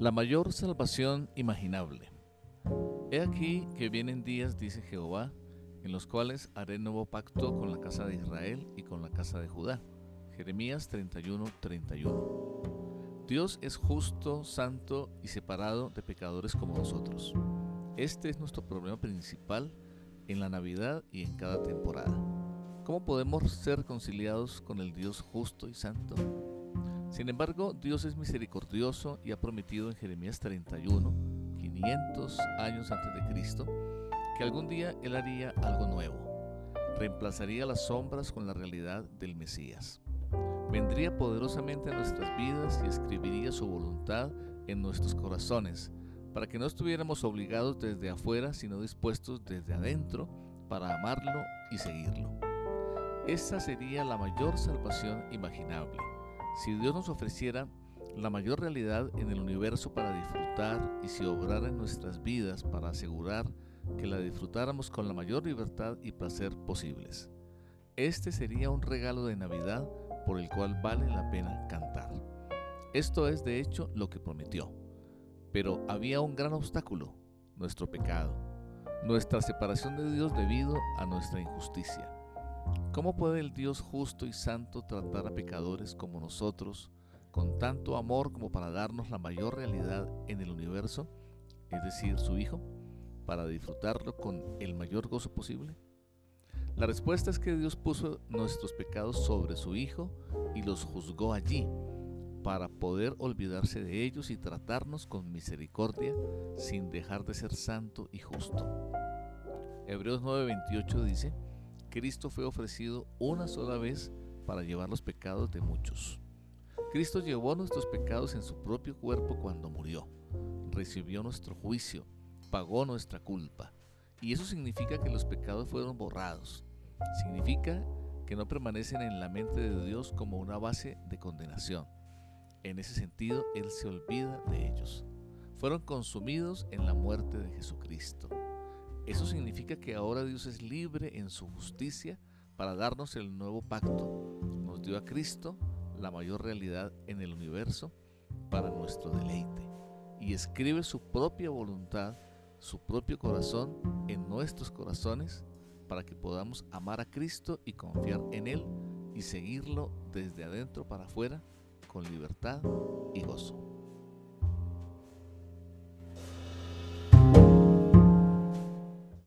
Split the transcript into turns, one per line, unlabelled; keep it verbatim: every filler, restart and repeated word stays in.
La mayor salvación imaginable. He aquí que vienen días, dice Jehová, en los cuales haré nuevo pacto con la casa de Israel y con la casa de Judá. Jeremías treinta y uno, treinta y uno. Dios es justo, santo y separado de pecadores como nosotros. Este es nuestro problema principal en la Navidad y en cada temporada. ¿Cómo podemos ser reconciliados con el Dios justo y santo? Sin embargo, Dios es misericordioso y ha prometido en Jeremías treinta y uno, quinientos años antes de Cristo, que algún día Él haría algo nuevo. Reemplazaría las sombras con la realidad del Mesías. Vendría poderosamente a nuestras vidas y escribiría su voluntad en nuestros corazones, para que no estuviéramos obligados desde afuera, sino dispuestos desde adentro para amarlo y seguirlo. Esta sería la mayor salvación imaginable. Si Dios nos ofreciera la mayor realidad en el universo para disfrutar y si obrara en nuestras vidas para asegurar que la disfrutáramos con la mayor libertad y placer posibles. Este sería un regalo de Navidad por el cual vale la pena cantar. Esto es de hecho lo que prometió. Pero había un gran obstáculo, nuestro pecado, nuestra separación de Dios debido a nuestra injusticia. ¿Cómo puede el Dios justo y santo tratar a pecadores como nosotros con tanto amor como para darnos la mayor realidad en el universo, es decir, su Hijo, para disfrutarlo con el mayor gozo posible? La respuesta es que Dios puso nuestros pecados sobre su Hijo y los juzgó allí, para poder olvidarse de ellos y tratarnos con misericordia sin dejar de ser santo y justo. Hebreos nueve veintiocho dice: Cristo fue ofrecido una sola vez para llevar los pecados de muchos. Cristo llevó nuestros pecados en su propio cuerpo cuando murió, recibió nuestro juicio, pagó nuestra culpa, y eso significa que los pecados fueron borrados. Significa que no permanecen en la mente de Dios como una base de condenación. En ese sentido, Él se olvida de ellos. Fueron consumidos en la muerte de Jesucristo. Eso significa que ahora Dios es libre en su justicia para darnos el nuevo pacto. Nos dio a Cristo, la mayor realidad en el universo, para nuestro deleite. Y escribe su propia voluntad, su propio corazón en nuestros corazones para que podamos amar a Cristo y confiar en Él y seguirlo desde adentro para afuera con libertad y gozo.